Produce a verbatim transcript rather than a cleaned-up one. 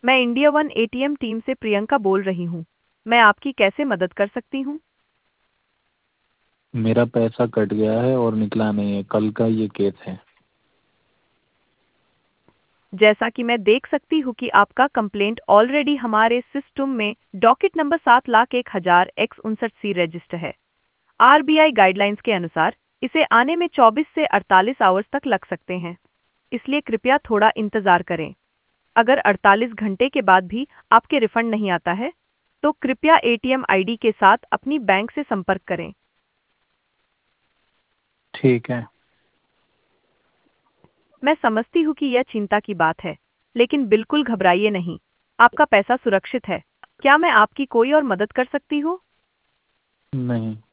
मैं India one ATM team से प्रियंका बोल रही हूँ। मैं आपकी कैसे मदद कर सकती हूँ? मेरा पैसा कट गया है और निकला नहीं है, कल का ये केस है। जैसा कि मैं देख सकती हूँ कि आपका कंप्लेंट ऑलरेडी हमारे सिस्टम में डॉकेट नंबर सात लाख एक हजार एक्स उनसठ सी रजिस्टर है। आरबीआई गाइडलाइंस के अनुसार इसे आने में चौबीस से अड़तालीस आवर्स तक लग सकते हैं, इसलिए कृपया थोड़ा इंतजार करें। अगर अड़तालीस घंटे के बाद भी आपके रिफंड नहीं आता है, तो कृपया एटीएम आईडी के साथ अपनी बैंक से संपर्क करें। ठीक है। मैं समझती हूँ कि यह चिंता की बात है, लेकिन बिल्कुल घबराइए नहीं। आपका पैसा सुरक्षित है। क्या मैं आपकी कोई और मदद कर सकती हूँ? नहीं।